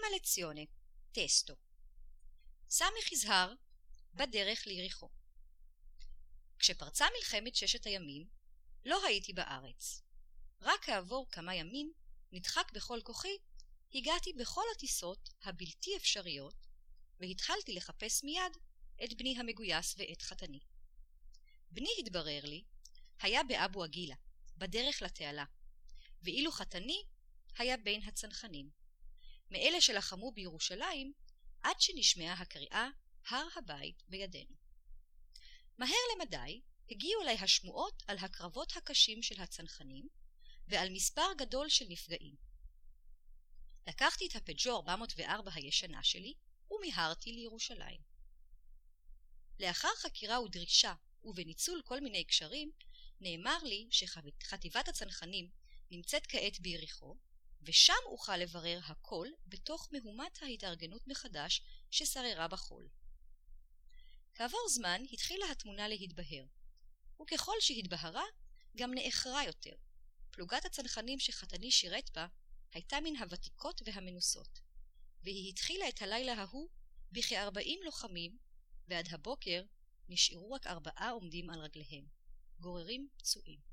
Prima lezione, testo. סמך יזהר בדרך ליריחו. כשפרצה מלחמת ששת הימים, לא הייתי בארץ. רק כעבור כמה ימים, נדחק בכל כוחי, הגעתי בכל הטיסות הבלתי אפשריות, והתחלתי לחפש מיד את בני המגויס ואת חתני. בני, התברר לי, היה באבו עגילה, בדרך לתעלה, ואילו חתני היה בין הצנחנים, מאלה שלחמו בירושלים, עד שנשמעה הקריאה הר הבית בידינו. מהר למדי הגיעו אליי השמועות על הקרבות הקשים של הצנחנים, ועל מספר גדול של נפגעים. לקחתי את הפג'ו 404 הישנה שלי, ומיהרתי לירושלים. לאחר חקירה ודרישה, ובניצול כל מיני קשרים, נאמר לי שחטיבת הצנחנים נמצאת כעת ביריחו, ושם אוכל לברר הכל בתוך מהומת ההתארגנות מחדש ששררה בחול. כעבור זמן התחילה התמונה להתבהר, וככל שהתבהרה גם נאחרה יותר. פלוגת הצנחנים שחתני שירת בה הייתה מן הוותיקות והמנוסות, והיא התחילה את הלילה ההוא בכ-40 לוחמים, ועד הבוקר נשארו רק 4 עומדים על רגליהם, גוררים פצועים.